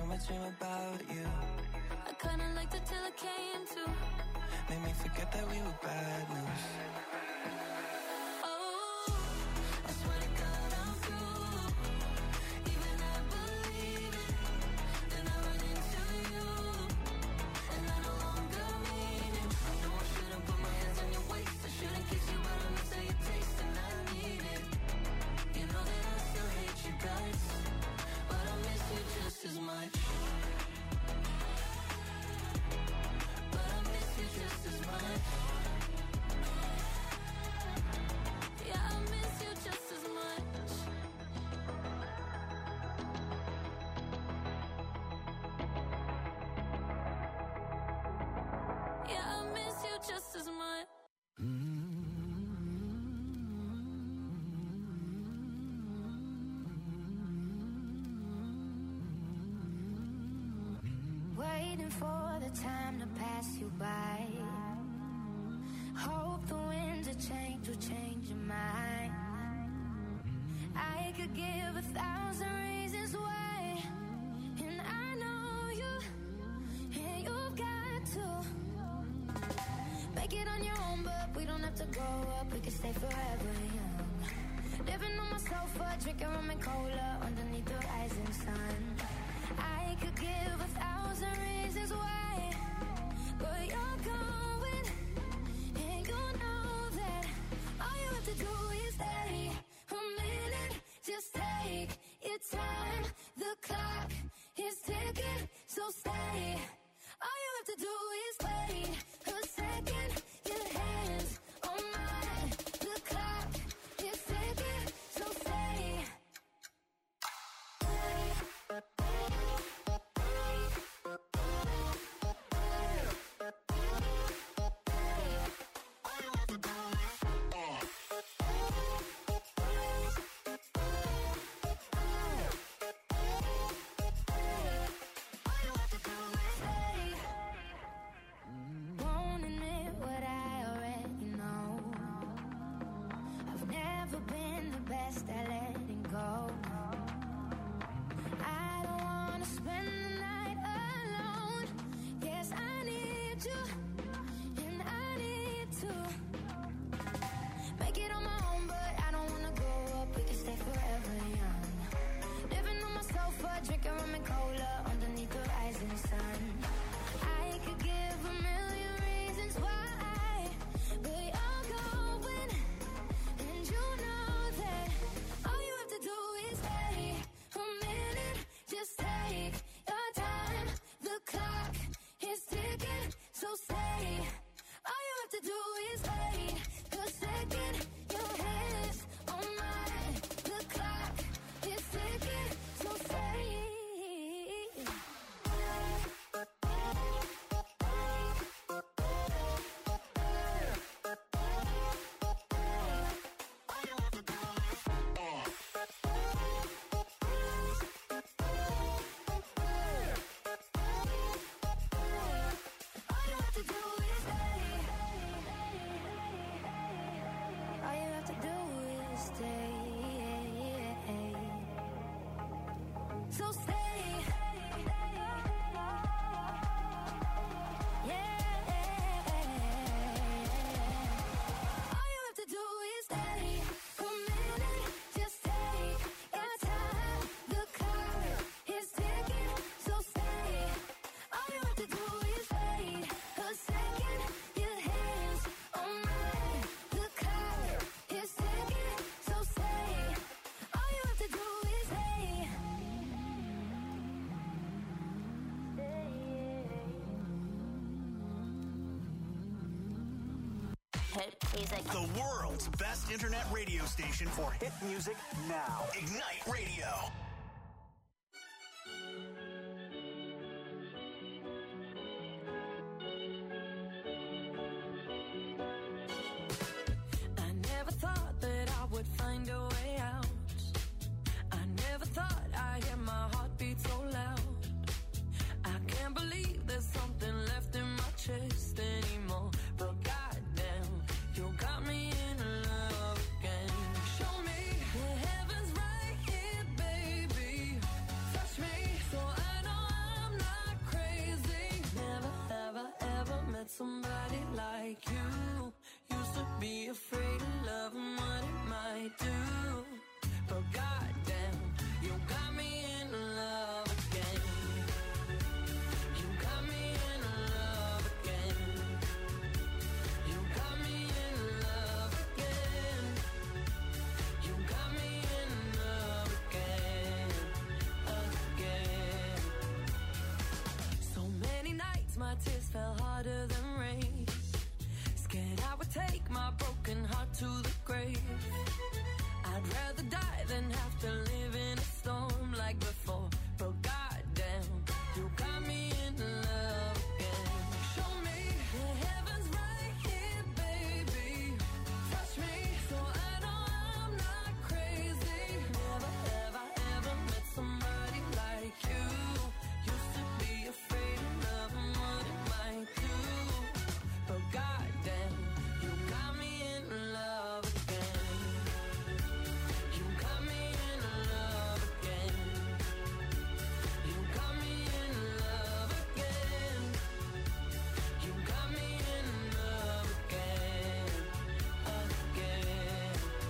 time I dream about you. I kinda liked it till it came to Made me forget that we were bad news. As much, but I miss you just as much. Yeah, I miss you just as much. Yeah, I miss you just as much. Waiting for the time to pass you by. Hope the winds of change will change your mind. I could give 1,000 reasons why, and I know you, and you've got to make it on your own, but we don't have to grow up, we can stay forever young. Living on my sofa, drinking rum and cola underneath the rising sun. I could give 1,000 reasons why, but you're going, and you know that all you have to do is stay a minute. Just take your time. The clock is ticking, so stay. All you have to do is wait a second. Your hands on mine. The clock is ticking, so stay. Won't admit what I already know. I've never been the best at letting go. I don't wanna spend the night alone. Yes, I need you, and I need to make it on my own, but I don't wanna grow up, we can stay forever young. Living on my sofa, drinking rum and cola underneath the rising sun. I could give 1,000,000 reasons why, but you're going, and you know that all you have to do is stay a minute. Just take your time. The clock is ticking, so stay. All you have to do is wait a second. Your hands on mine. The clock is ticking, so stay. All you have to do is stay. All you have to do is stay. So stay. Yeah. All you have to do is stay. A minute, just take your time. The clock is ticking, so stay. All you have to do is wait a second. Your hands on mine. The clock is ticking, so stay. All you have to do is stay. Hit music. The world's best internet radio station for hit music now. Ignite Radio. I never thought that I would find a way out. I never thought I'd hear my heartbeat so loud. I can't believe there's something left in my chest anymore. But goddamn, you got me in love again. Show me the heavens right here, baby. my tears fell harder than rain. Scared I would take my broken heart to the grave. I'd rather die than have to live in a storm like before. But goddamn, you got me in love again. Show me the heavens right here, baby. Touch me so I know I'm not crazy. Never have I ever met somebody like you. Used to be afraid of love and what it might do. But goddamn, you got me in love again. You got me in love again. You got me in love again. You got me in love again, again.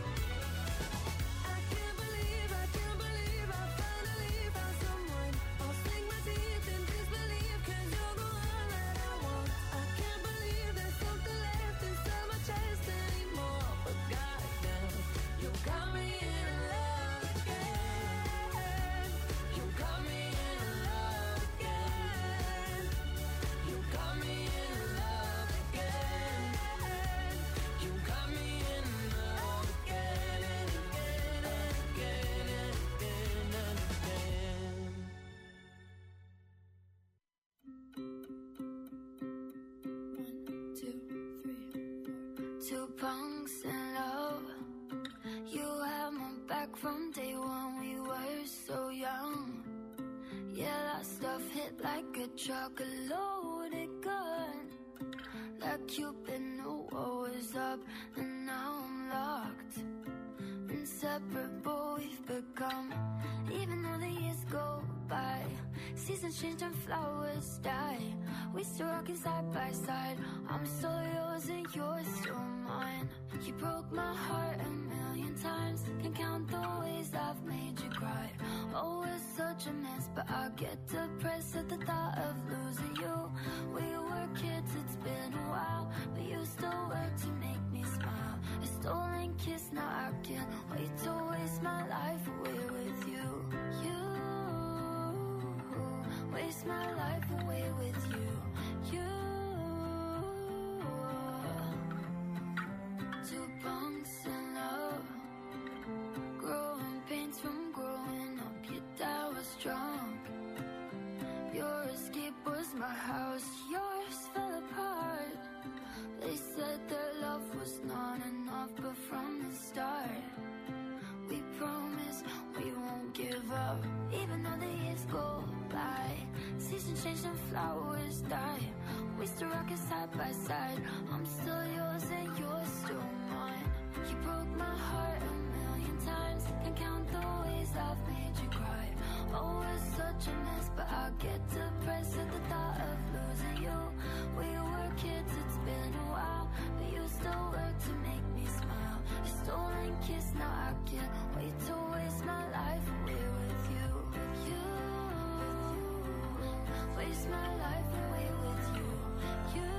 I can't believe I finally found someone. I'll sink my teeth in disbelief, 'cause you're the one that I want. I can't believe there's something left inside my chest anymore. But goddamn, you got me in love again. You got me in love again. You got me in love again. You got me in love again and again and again and again and again. 1, 2, 3, 4. Two punks in love. You had my back from day one. We were so young. Yeah, that stuff hit like a truck, a loaded gun. Like Cupid knew what was up, and now I'm locked. Inseparable we've become. Even though the years go by, seasons change and flowers die. We still rockin' side by side. I'm still yours and you're still mine. You broke my heart a million times. Can't count the ways I've made you cry. Oh, it's such a mess, but I get depressed at the thought of losing you. We were kids, it's been a while, but you still work to make me smile. A stolen kiss, now I can't wait to waste my life away with you. You waste my life away with you. You. Two punks in love, growing pains from growing up. Your dad was drunk. Your escape was my house. Yours fell apart. They said that love was not enough, but from the start, we promised we won't give up. Even though the years go by, seasons change and flowers die. We still rockin' side by side. I'm still yours and you're still mine. You broke my heart a million times. Can't count the ways I've made you cry. Oh, it's such a mess, but I get depressed at the thought of losing you. We were kids, it's been a while, but you still work to make me smile. A stolen kiss, now I can't wait to waste my life away with you. You waste my life away with you. You,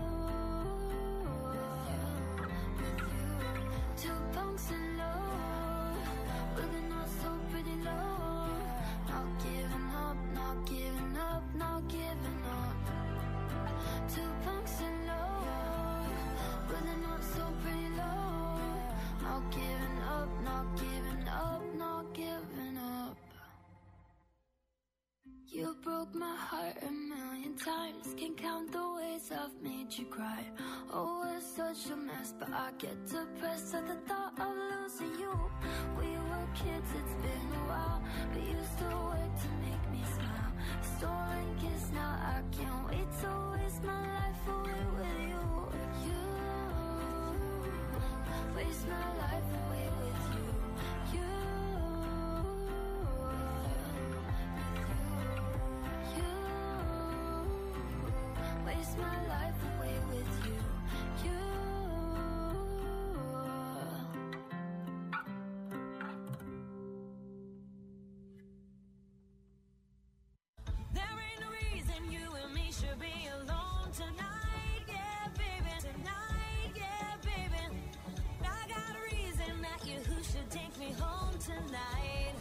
with you. Two punks in love, looking all so pretty low. Not giving up, not giving up, not giving up. Two punks in love, looking all so pretty low. Not giving up, not giving up, not giving up. You broke my heart a million times. Can't count the ways I've made you cry. Oh, it's such a mess, but I get depressed at the thought of losing you. We were kids, it's been a while, but you still work to make me smile. Stolen kiss, now I can't wait to waste my life away with you. You waste my life away with you. You. Waste my life away with you. You. There ain't no reason you and me should be alone tonight, yeah, baby. Tonight, yeah, baby. I got a reason that you who should take me home tonight.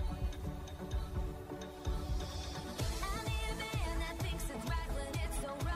I need a man that thinks it's right when it's so right.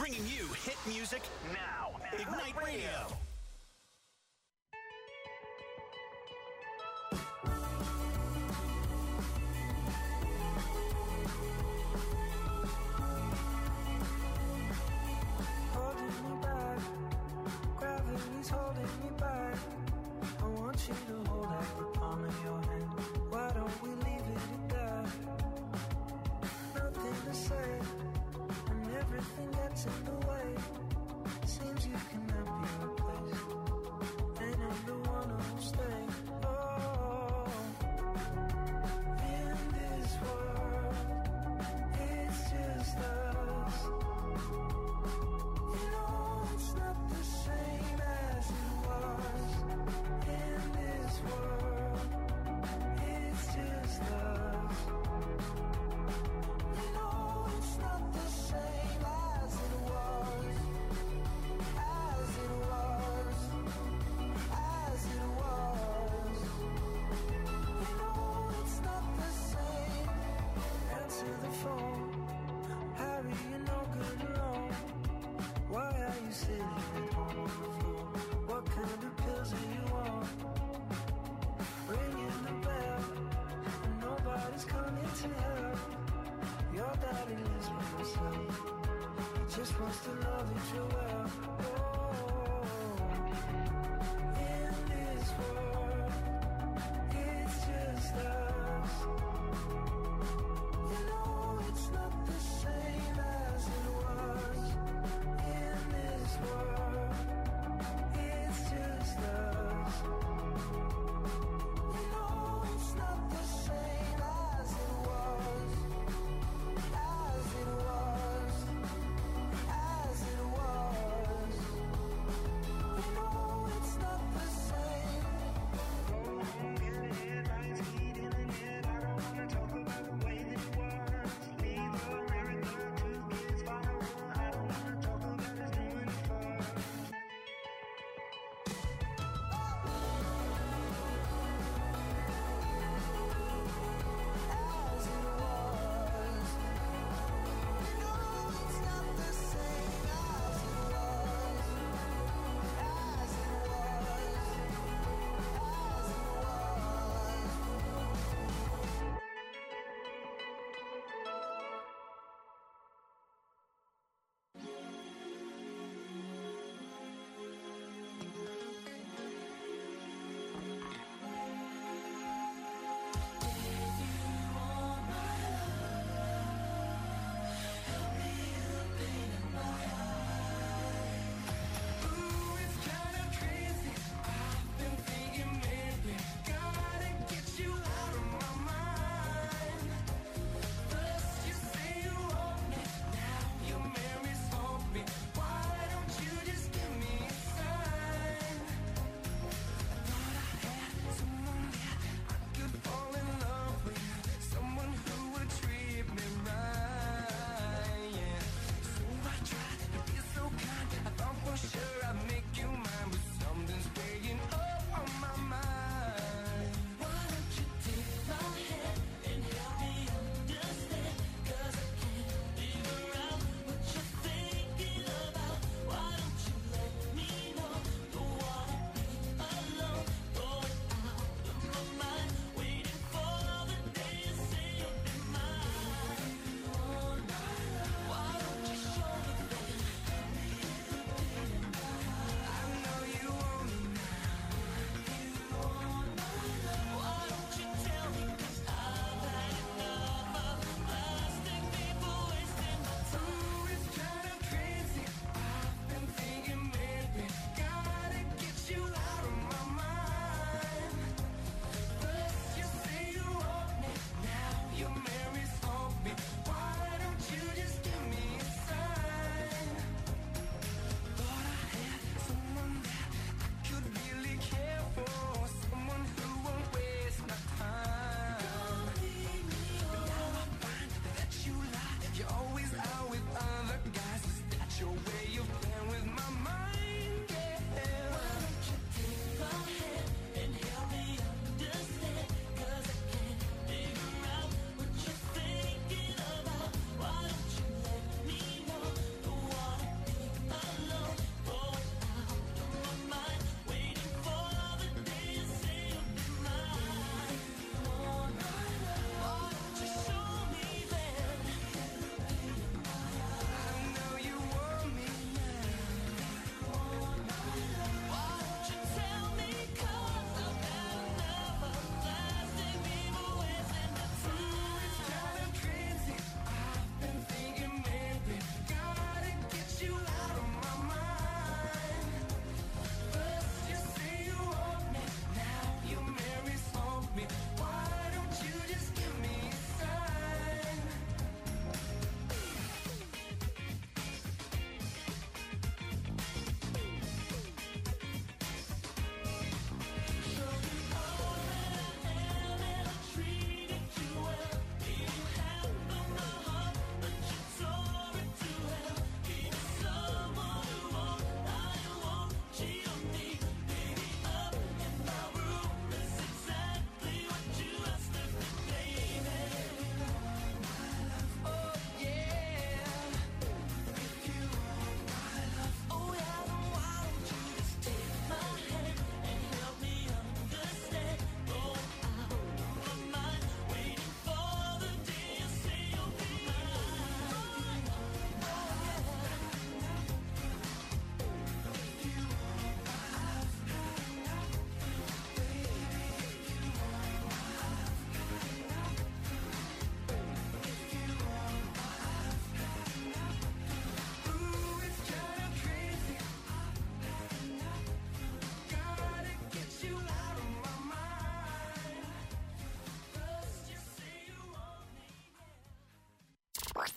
Bringing you hit music now. Ignite Radio. Holding me back, gravity's holding me back. I want you to hold out the palm of your hand. Why don't we leave it at that? Nothing to say, and everything gets in the way. Seems you cannot be replaced, and I'm the one who'll stay. Oh, in this world, it's just us. You know it's not the same as it was. In this world, it's just us. You know it's not the same as it was. As it was. As it was. You know it's not the same. Answer the phone. Harry, you're no good alone. Why are you sitting at home on the floor? What kind of pills are you on? Ringing the bell, and nobody's coming to help. Your daddy lives by himself. He just wants to know that you're well. Oh, in this world, it's just us. You know it's not the same as it was. In this world, it's just us. You know it's not the same as it was. As it was. As it was.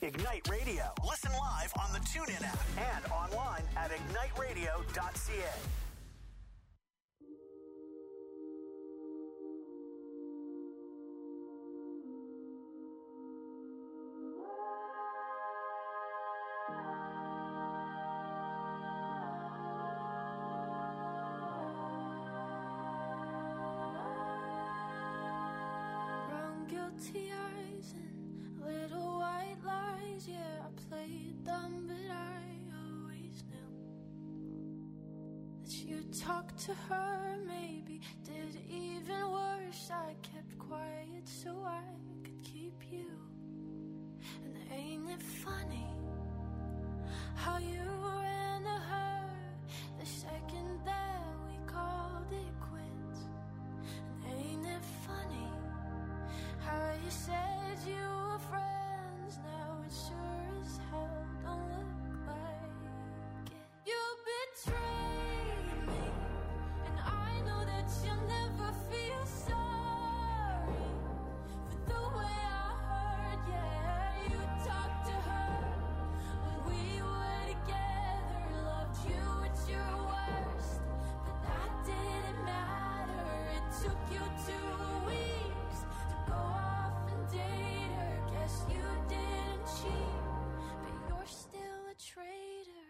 Ignite Radio. Listen live on the TuneIn app and online at igniteradio.ca. Guilty eyes and little white lies. Yeah, I played dumb, but I always knew that you'd talk to her. Maybe did even worse. I kept quiet so I could keep you. And ain't it funny how you ran to her the second that we called it quits? And ain't it funny how you said you were friends, now it sure as hell don't look like it. You betrayed me, and I know that you'll never feel sorry for the way I hurt. Yeah, you talked to her when we were together, loved you at your worst, but that didn't matter. It took you 2 weeks to go off and date her. Guess you didn't cheat, but you're still a traitor.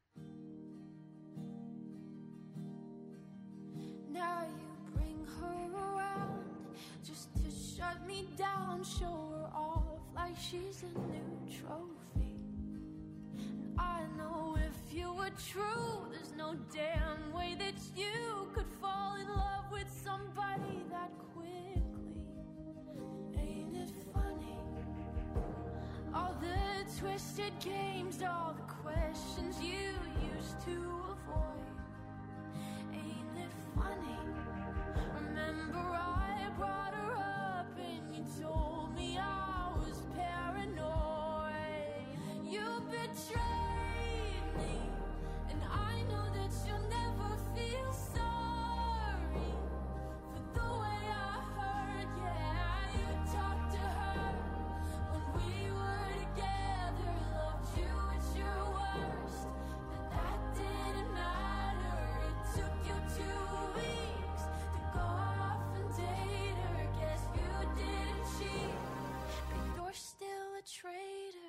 Now you bring her around just to shut me down, show her off like she's a new trophy. And I know if you were true, there's no damn way that you could fall in love with somebody that quickly. Ain't it funny? All the twisted games, all the questions you used to avoid. Ain't it funny? Remember I brought her up and you told me I was paranoid. You betrayed me, and I know that you'll never feel sorry for the way I hurt. Yeah, you talked to her when we were together, loved you at your worst, but that didn't matter. It took you 2 weeks to go off and date her. Guess you didn't cheat, but you're still a traitor.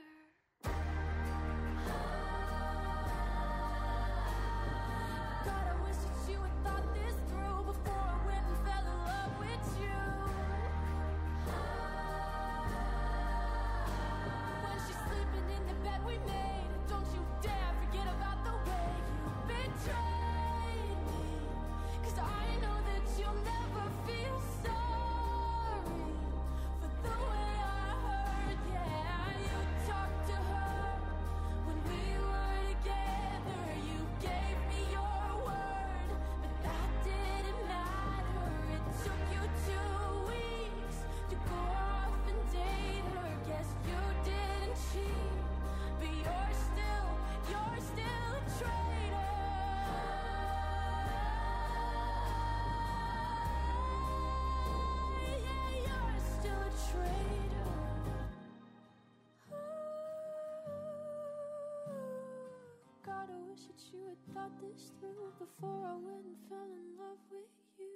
God, I wish that you had thought this through before I went and fell in love with you. When she's sleeping in the bed we made, don't you dare forget about the way you betrayed me. 'Cause I know that you'll never feel sorry for the way I hurt. Yeah, you talked to her when we were together. You gave me your word, but that didn't matter. It took you 2 weeks to go off and date her. Guess you didn't cheat, but you're still a traitor. Yeah, you're still a traitor. God, I wish that you had thought this through before I went and fell in love with you.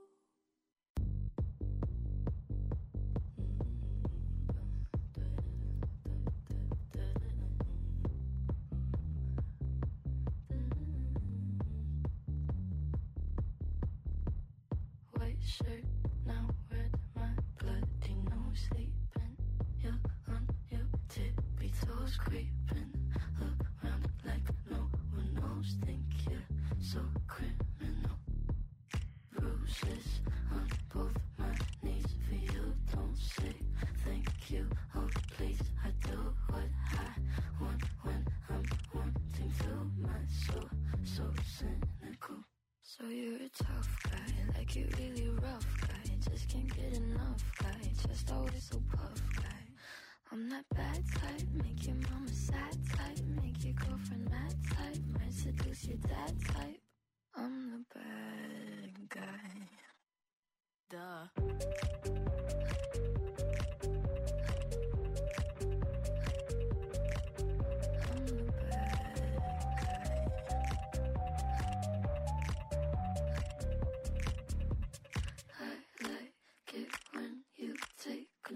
White shirt, now red, my bloody nose sleeping. You're on your tippy toes, creeping around like no one knows. Think you're so criminal. Bruises on both my knees for you. Don't say thank you, oh please. I do what I want when I'm wanting to. My soul so cynical. So you're a tough guy, like you're really rough guy. Just can't get enough guy, just always so puff guy. I'm that bad type, make your mama sad type, make your girlfriend mad type, might seduce your dad type. I'm the bad guy. Duh.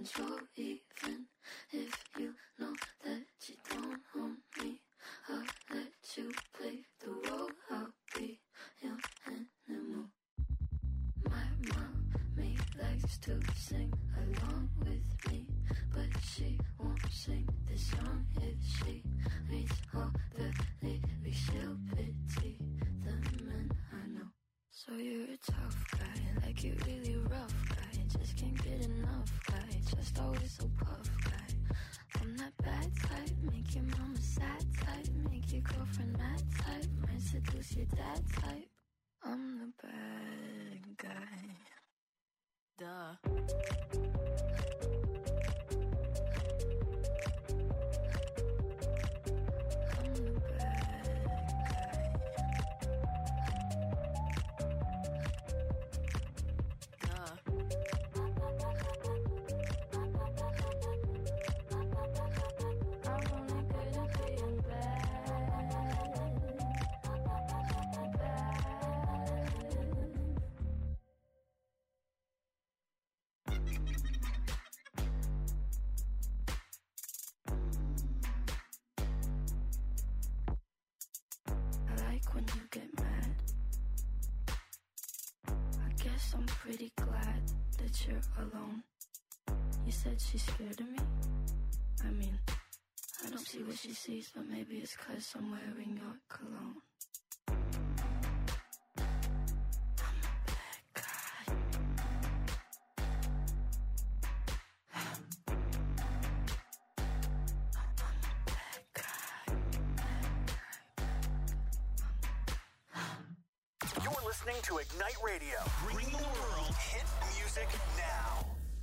So even if you know that you don't own me, I'll let you play the role. I'll be your animal. My mommy likes to sing along with me, but she won't sing this song if she reads all the lyrics. She'll pity the men I know. So you're a tough guy, like you're really rough guy. Just can't get enough guy, just always so puff guy. I'm that bad type, make your mama sad type, make your girlfriend mad type, might seduce your dad type. I'm the bad guy. Duh. I'm pretty glad that you're alone. You said she's scared of me? I mean, I don't see what she sees, but maybe it's 'cause I'm wearing your cologne. Listening to Ignite Radio, bringing the world hit music now.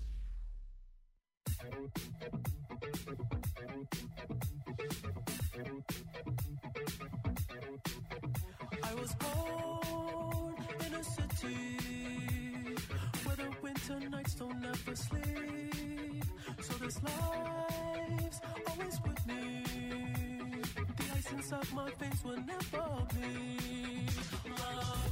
I was born in a city where the winter nights don't ever sleep. So this life's always with me. The ice inside my veins will never bleed. Love.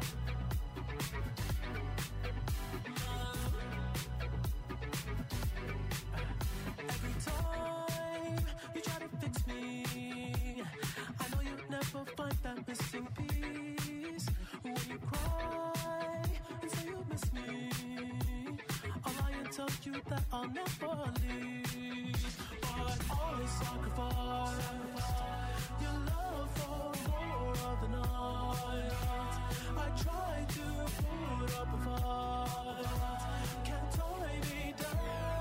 Every time you try to fix me, I know you'll never find that missing piece. When you cry and say you miss me, I'll lie and tell you that I'll never leave. But always sacrifice your love for more of the night. I try to put up a fight, can't tie me down.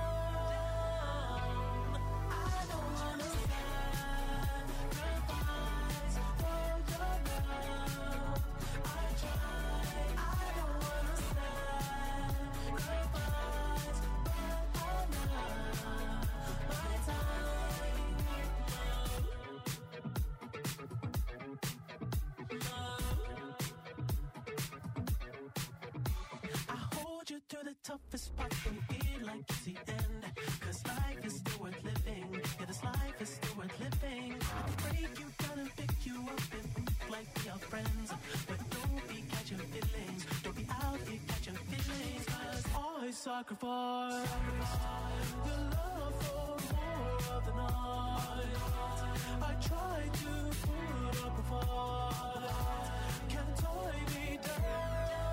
I don't understand sacrifice for your love. I try, I don't understand sacrifice, but I'm not my time. I hold you through the toughest part, don't feel like it's the end. 'Cause life is still worth living. Yeah, this life is still worth living. I can break you down and pick you up and move like we are friends. But don't be catching feelings. Don't be out here catching feelings. 'Cause I sacrifice your love for more of the night. I try to put up a fight, can't tie me down.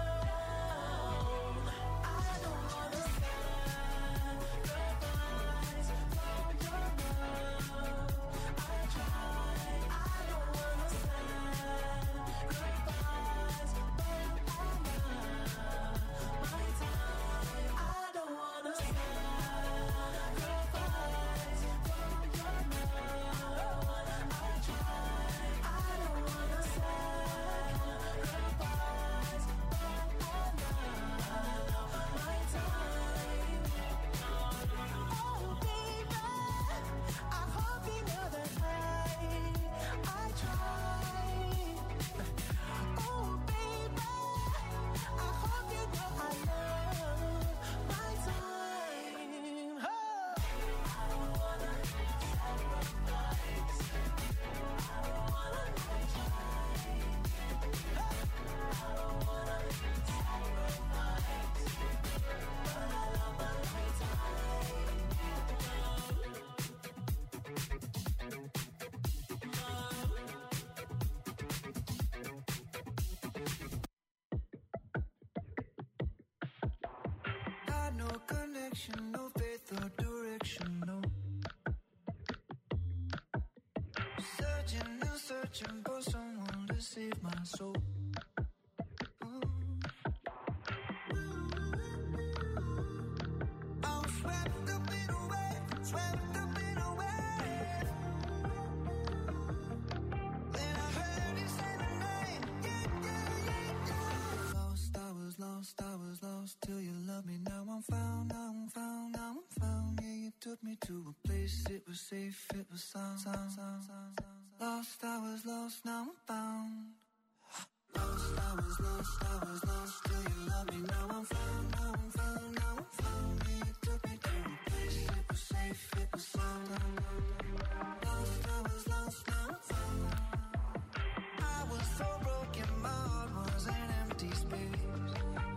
I don't understand sacrifice for your love. I try, I don't understand sacrifice, but I'm not my time. I don't understand. no connection, no faith or direction, no. Searching and searching for someone to save my soul. I'm swept up in a wave, swept up in a wave. Then I heard you say my name, yeah, yeah, yeah, yeah. Lost, I was lost, I was lost till you loved me. Now I'm found, now I'm found, now I'm found. Yeah, you took me to a place, it was safe, it was sound, sound, sound, sound, sound. Lost, I was lost, now I'm found. Lost, I was lost, I was lost till you love me. Now I'm found, now I'm found, now I'm found. Yeah, you took me to a place, it was safe, it was sound. Lost, I was lost, now I'm found. I was so broken, my heart was an empty space.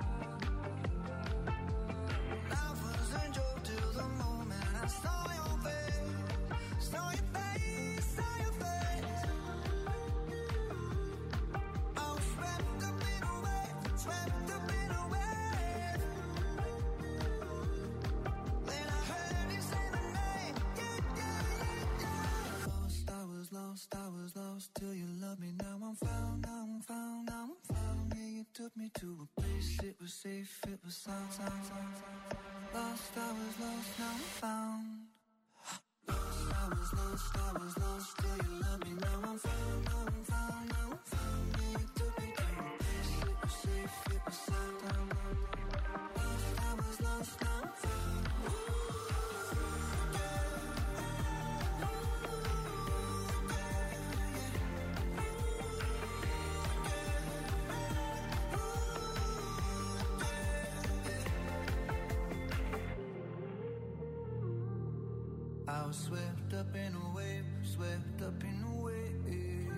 Life was a joke till the moment I saw your face, saw your face, saw your face. I was swept up in a wave, swept up in a wave. Then I heard you say my name, yeah, yeah, yeah, yeah. Lost, I was lost, I was lost till you loved me. Now I'm found, now I'm found, now I'm found. Yeah, you took me to a place, it was safe, it was sound, sound, sound, sound. Lost, I was lost, now I'm found. Lost, I was lost, I was lost till you loved me. Now I'm found, now I'm found, now I'm found. Yeah, you took me to a place, it was safe, it was sound. Lost, I was lost, now I'm found. I was swept up in a wave, swept up in a wave.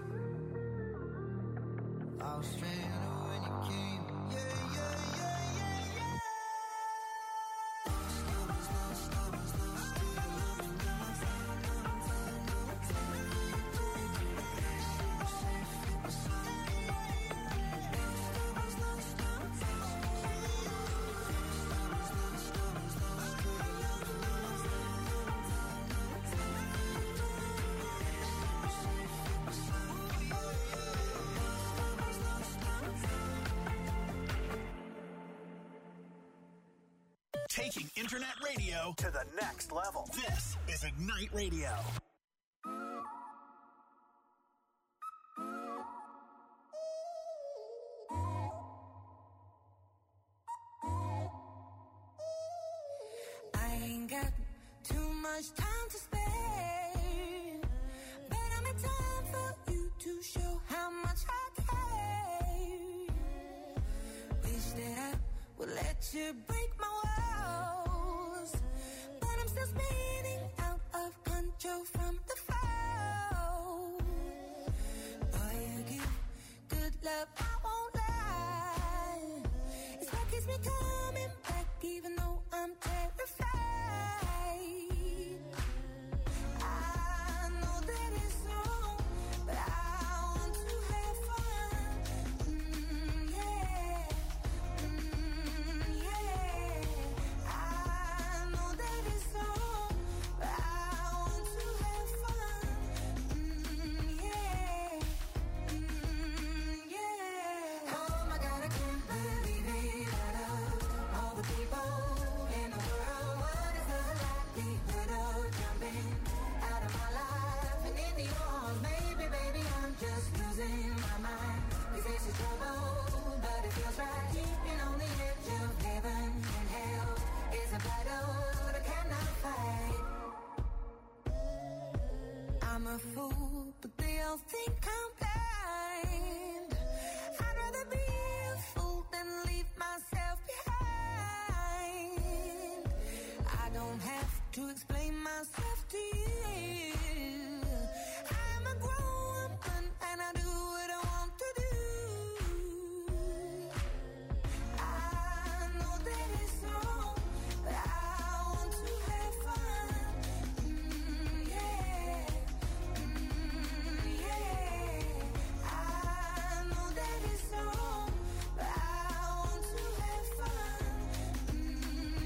I was stranded when you came, yeah, yeah, yeah, yeah, yeah. Lost, I was lost, I was lost till you loved me. Now I'm found, now I'm found, now I'm found. You took me to a place, it was safe, it was sound. Lost, I was lost, now I'm found. Lost, I was lost, I was lost till you loved me. Now I'm found. Taking internet radio to the next level. This is Ignite Radio. I ain't got too much time to spare, but I'm in time for you to show how much I care. Wish that I would let you break my walls, but I'm still spinning out of control from the fall. Boy, you give good love, I won't lie. It's what keeps me coming back even though I'm terrified. I know that it's wrong, but I want to have fun. Yeah. Yeah. I know that it's wrong, but I want to have fun. Yeah. Yeah. Oh my God, I can't believe it. Out of all the people in the world, what is the likelihood of jumping out of my life and into yours? Maybe, baby, I'm just losing my mind. This is trouble, but it feels right. Keeping on the edge of heaven and hell is a battle that I cannot fight. I'm a fool, but they all think I'm blind. I'd rather be a fool than leave myself behind. I don't have to explain myself to you. I'm a grown woman and I do what I want to do. I know that it's wrong, but I want to have fun. Yeah. Yeah. I know that it's wrong, but I want to have fun.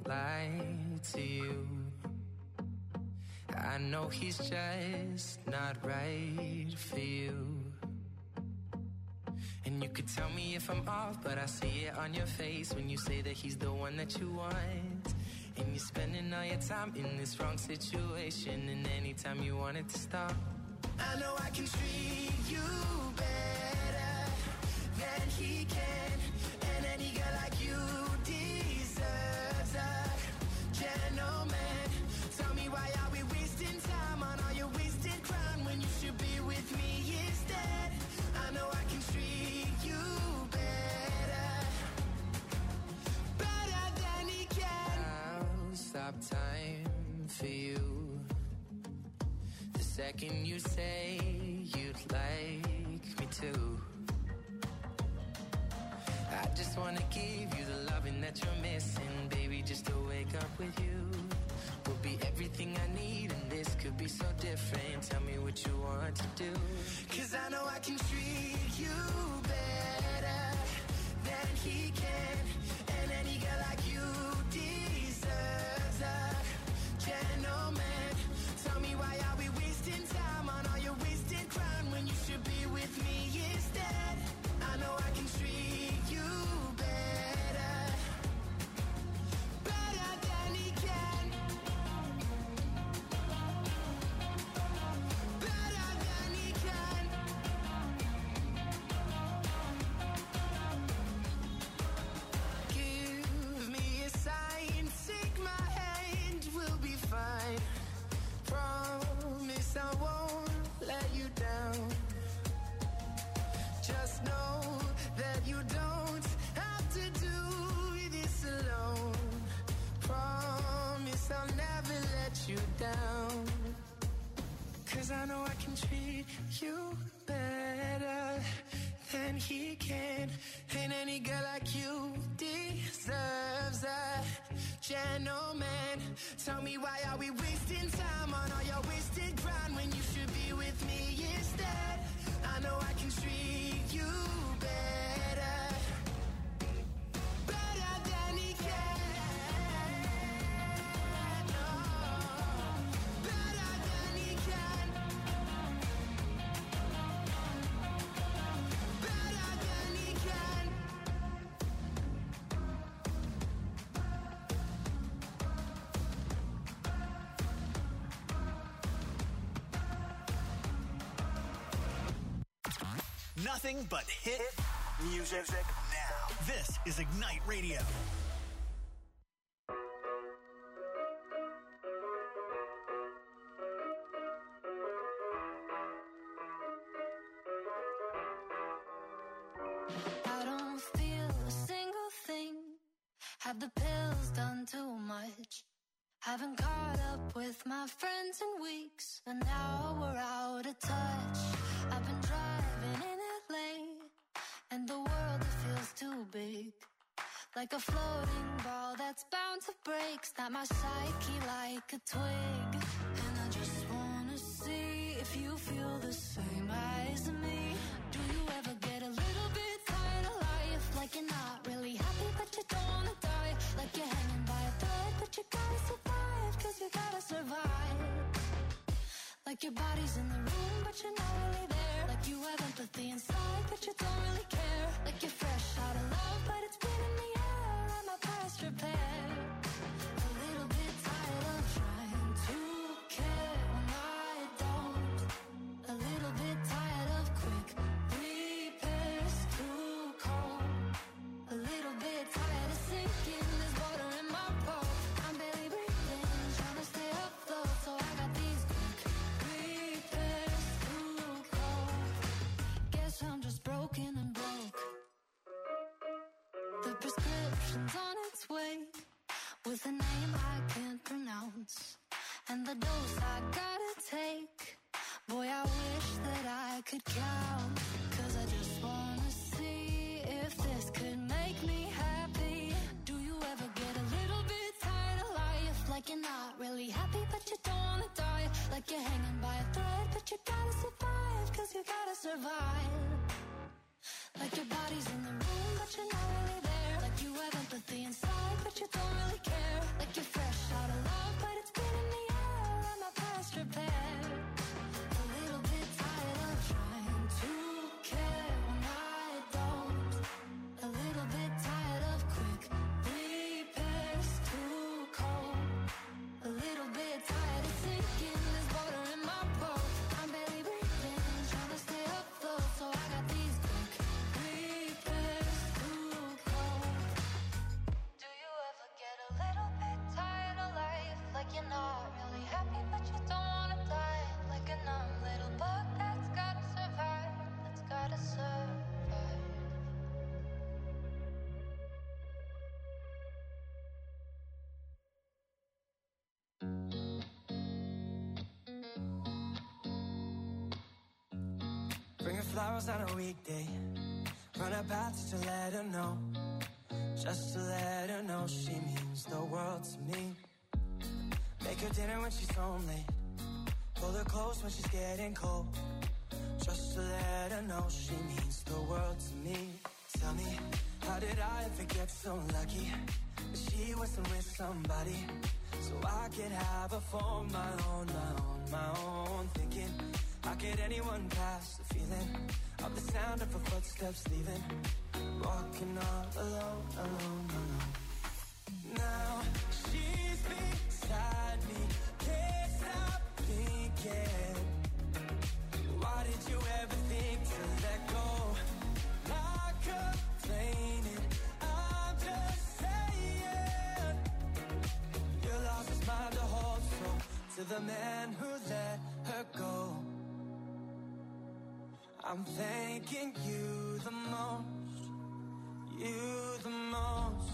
lie to you. I know he's just not right for you. And you could tell me if I'm off, but I see it on your face when you say that he's the one that you want. And you're spending all your time in this wrong situation, and anytime you want it to stop, I know I can treat you better than he can. And any girl like you deserves a gentleman. Tell me, why are we wasting time on all your wasted crown when you should be with me instead? I know I can treat you better than he can. I'll stop time for you the second you say you'd like me to. I just wanna give you the loving that you're missing, baby, just to wake up with you will be everything I need, and this could be so different. Tell me what you want to do, 'cause I know I can treat you better than he can. And any girl like you deserves a gentleman. Tell me, why are we wasting time on all your wasted crown when you should be with me instead? I know I can treat you better than he can. Better than he can. Give me a sign, take my hand, we'll be fine. Promise I won't let you down. Just know that you don't have to do this alone. Promise I'll never let you down. 'Cause I know I can treat you better than he can. And any girl like you deserves a gentleman. Tell me, why are we wasting time on all your wasted grind when you should be with me instead? I know I can treat you better than he can. Oh, better than he can. Better than he can. Nothing but hit music now. This is Ignite Radio. I don't feel a single thing. Have the pills done too much? Haven't caught up with my friends in weeks, and now we're out of touch. I've been driving in LA, and the world, it feels too big. Like a floating ball that's bound to break. Snap my psyche like a twig. And I just wanna see if you feel the same as me. Do you ever get a little bit tired of life? Like you're not really happy, but you don't wanna die. Like you're hanging by a thread, but you gotta survive, 'cause you gotta survive. Like your body's in the room, but you're not really there. Like you have empathy inside, but you don't really care. Like you're fresh out of love, but it's been in the air. I'm a past repair. A little bit tired of trying to care when I don't. A little bit tired of quick repairs too cold. A little bit tired of sinking. There's water in my boat. I'm barely breathing, trying to stay afloat. So I got these quick repairs too cold. Guess I'm just broken and broke. The prescription's on its way, with a name I can't pronounce, and the dose I gotta take. Boy, I wish that I could count, 'cause I just wanna see if this could make me happy. Do you ever get a little bit tired of life? Like you're not really happy, but you don't wanna die. Like you're hanging by a thread, but you gotta survive, 'cause you gotta survive. Like your body's in the room, but you're not really there. Like You have empathy inside, but you don't really care. Like you're fresh out of love, but it's been in the air. I'm not past repair. A little bit tired of trying to care when I don't. A little bit tired of quick repairs, too cold. A little bit tired of sinking, there's water in my boat. I'm barely breathing, trying to stay afloat. So I got these quick repairs, too cold. Do you ever get a little bit tired of life? Like you're not really happy, but you don't wanna die. Like a numb little bug that's gotta survive, that's gotta survive. Bring her flowers on a weekday. Run her path just to let her know. Just to let her know she means the world to me. Make her dinner when she's home late. Pull her close when she's getting cold. Just to let her know she means the world to me. Tell me, how did I ever get so lucky that she wasn't with somebody so I could have her for my own, my own, my own. Thinking, how could anyone pass the feeling of the sound of her footsteps leaving? Walking all alone, alone, alone. Now she's beside me, can't stop thinking. Why did you ever think to let go? Not complaining, I'm just saying. Your loss is mine to hold, so to the man who let her go, I'm thanking you the most, you the most.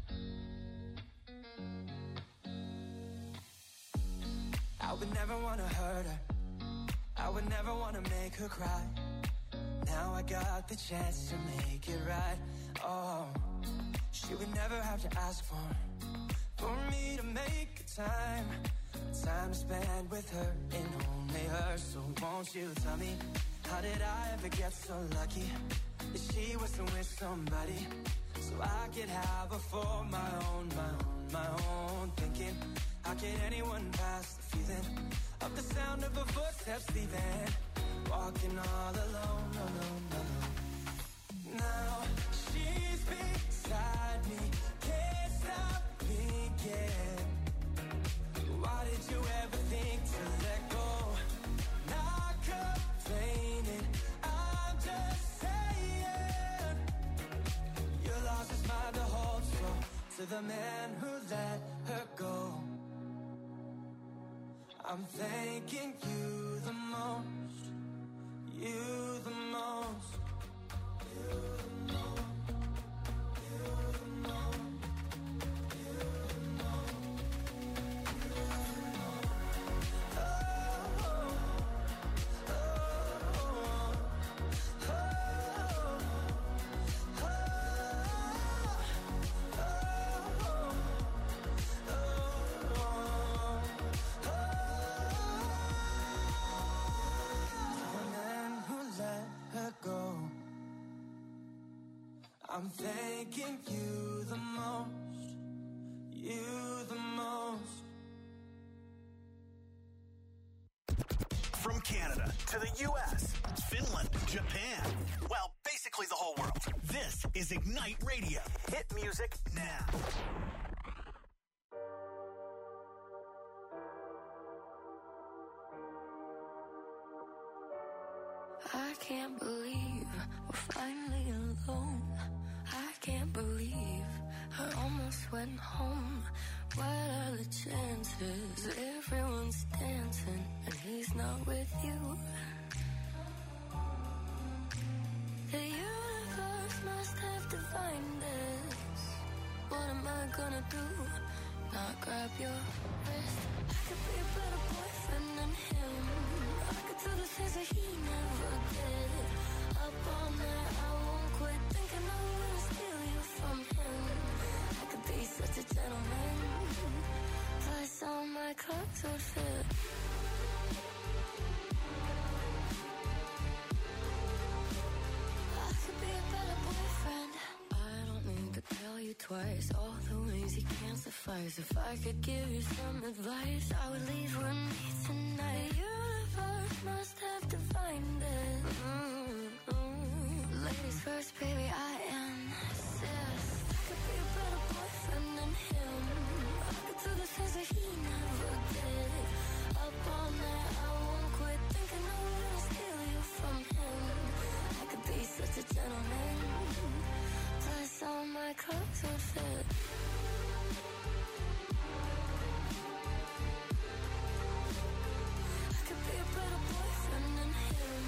I would never wanna hurt her, I would never wanna make her cry. Now I got the chance to make it right. Oh, she would never have to ask for me to make a time to spend with her and only her. So won't you tell me, how did I ever get so lucky that she wasn't with somebody so I could have her for my own, my own, my own. Thinking, how could anyone pass the feeling of the sound of her footsteps leaving? Walking all alone, alone, alone. Now she's beside me, can't stop thinking. Why did you ever think to let go? Not complaining, I'm just saying. Your loss is mine to hold, so to the man who let her go, I'm thanking you the most, you the most, you the most, you the most, you the most, you the most. Oh, oh, oh, oh, oh, I'm thanking you the most, you the most. From Canada to the U.S., Finland, Japan, well, basically the whole world. This is Ignite Radio. Hit music now. I can't believe we're finally alone. I can't believe I almost went home. What are the chances? Everyone's dancing and he's not with you. The universe must have divined us. What am I gonna do? Not grab your wrist. I could be a better boyfriend than him. I could do the things that he never did. Up all night, I won't quit thinking I'm gonna steal you from him. I could be such a gentleman. Plus all my clothes would fit. I could be a better boyfriend. I don't need to tell you twice. All the ways you can't suffice. If I could give you some advice, I would leave with me tonight. The universe must have divined it. Ladies first, baby, I insist. I could be a better boyfriend than him. I could do the things that he never did. Up all night, I won't quit thinking I'm gonna steal you from him. I could be such a gentleman. Plus all my clothes would fit. I could be a better boyfriend than him.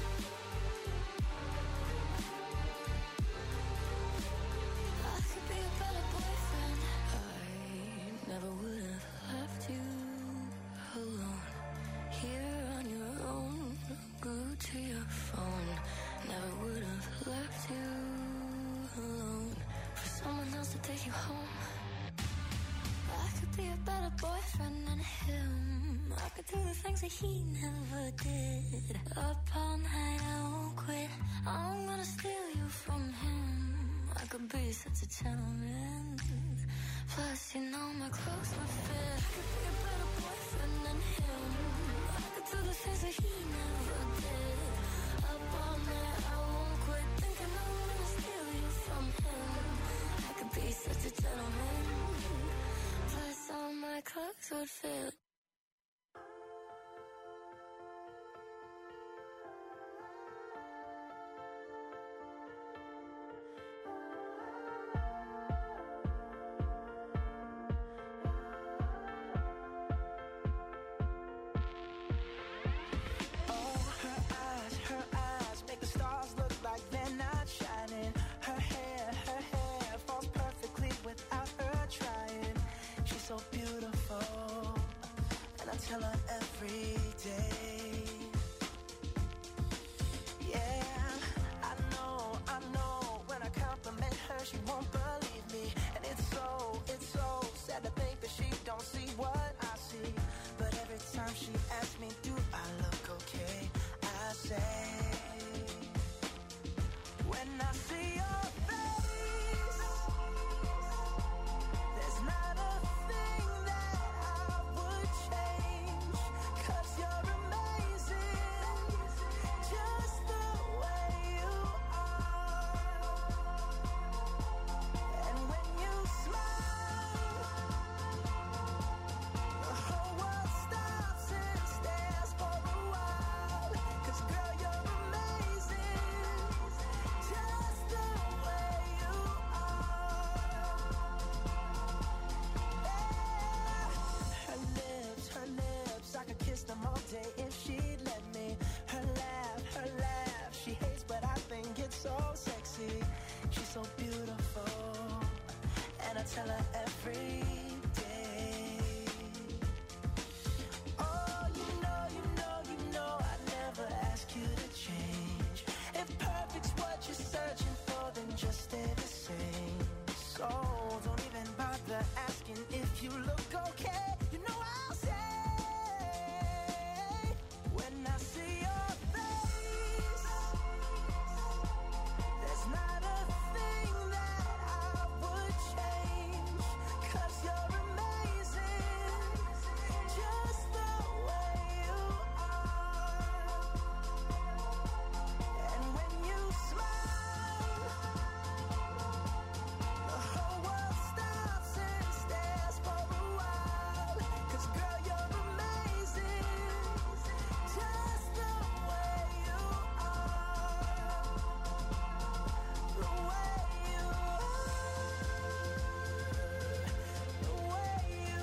I could be a better boyfriend. I never would have left you alone. Here on your own, glued to your phone. Never would have left you alone for someone else to take you home. I could be a better boyfriend than him. I could do the things that he never did. Up all night, I won't quit. I'm gonna steal you from him. I could be such a gentleman. Plus, you know my clothes would fit. I could be a better boyfriend than him. I could do the things that he never did. Up all night, I won't quit thinking I'm gonna steal you from him. I could be such a gentleman. Plus, all my clothes would fit. Her eyes make the stars look like they're not shining. Her hair falls perfectly without her trying. She's so beautiful, and I tell her every day. Yeah, I know, when I compliment her, she won't believe me. And it's so sad to think that she don't see what I see. But every time she asks me, do I look okay? I say, when I see your face, there's not a thing that I would change. 'Cause you're amazing, just the way you are. And when you smile, the whole world stops and stares for a while. 'Cause girl, you're amazing, just the way you are. Yeah. Her lips, I could kiss them all day if she'd let me. Her laugh, she hates but I think it's so sexy. She's so beautiful, and I tell her every day. Oh, you know, I never ask you to change. If perfect's what you're searching for, then just stay the same. So don't even bother asking if you look okay. You know I'll say, when I see your face, there's not a thing that I would change. 'Cause you're amazing, just the way you are. And when you smile, the whole world stops and stares for a while. 'Cause girl, you're amazing, just the way you are. The way you are. The way you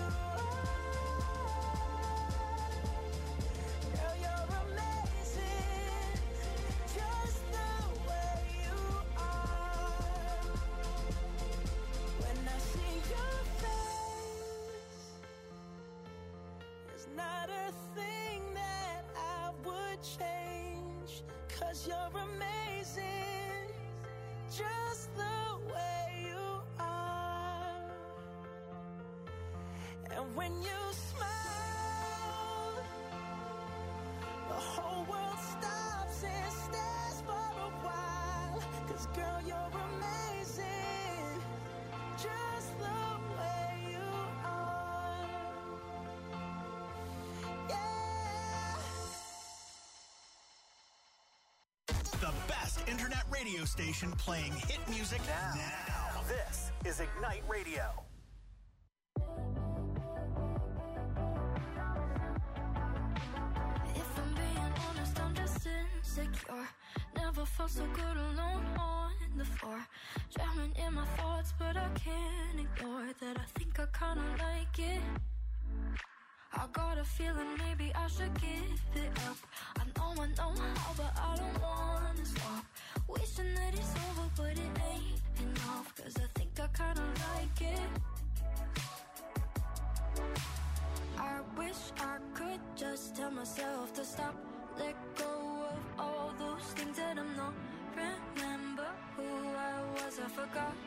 are. Girl, you're amazing, just the way you are. When I see your face, there's not a thing that I would change. 'Cause you're amazing, just the way you are. And when you smile, the whole world stops and stares for a while. 'Cause girl, you're amazing, internet radio station playing hit music now. This is Ignite Radio. If I'm being honest, I'm just insecure. Never felt so good alone on the floor. Drowning in my thoughts, but I can't ignore that I think I kinda like it. I got a feeling maybe I should give it up. I know how, but I don't wanna stop. Wishing that it's over, but it ain't enough. Cause I think I kinda like it. I wish I could just tell myself to stop. Let go of all those things that I'm not. Remember who I was, I forgot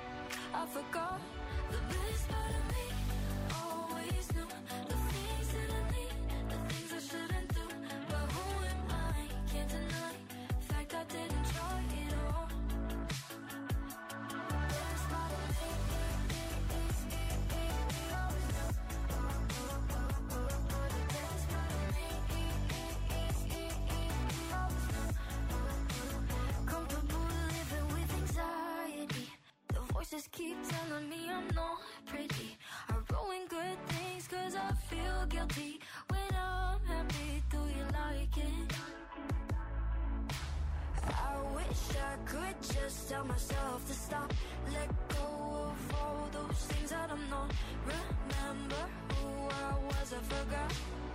the best part of me. Always knew the things that I need, the things I shouldn't do. But who am I? Can't deny the fact I didn't try it all. The best part of me is comfortable living with anxiety. The voices keep telling me I'm not pretty. I ruin good things cause I feel guilty. When I'm happy, do you like it? I wish I could just tell myself to stop. Let go of all those things that I'm not. Remember who I was, I forgot.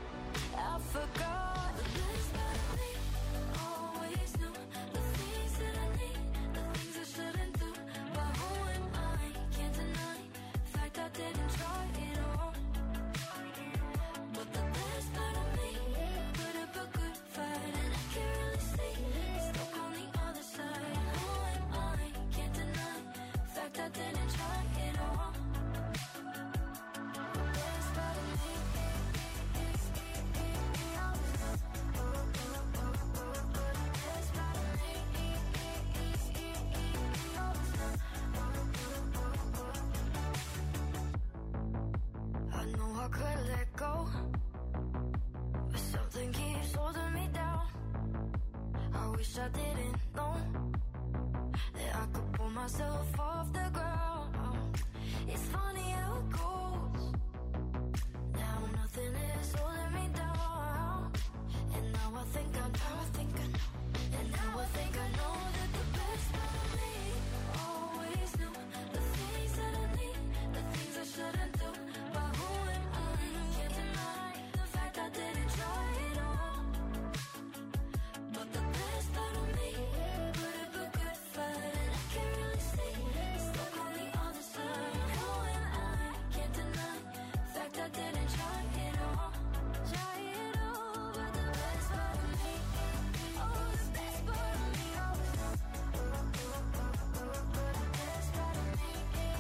The best part of me. Always knew the things that I need, the things I shouldn't do. But who am I? Can't deny the fact I didn't try it all. But the best part of me put up a good fight, and I can really see it's stuck on the other side. Who am I? Can't deny the fact I didn't try it all. The best part of me is I know I could let go, but something keeps holding me down. I wish I didn't know that I could pull myself off the ground. It's funny how it goes. Now nothing is holding me down. And now I think I know. And now I think I know that the best part of me always knew the things that I need, the things I shouldn't do. But who am I? Can't deny the fact I didn't try it all. But the best part of me put up a good fight, and I can really see it's stuck on the other side. Who am I? Can't deny the fact I didn't try it all. But the best part of me, oh, the best part of me, the best part of me,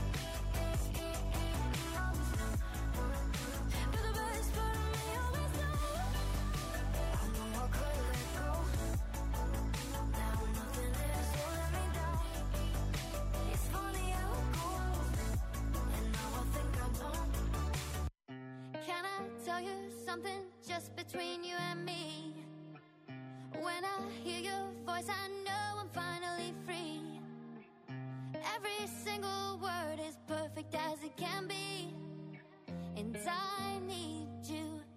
but the best part of me always knows. I know I could let go. Now nothing is holding me down. It's funny how it goes. And now I think I know. Can I tell you something just between you and me? When I hear your voice, I know I'm finally free. Every single word is perfect as it can be. And I need you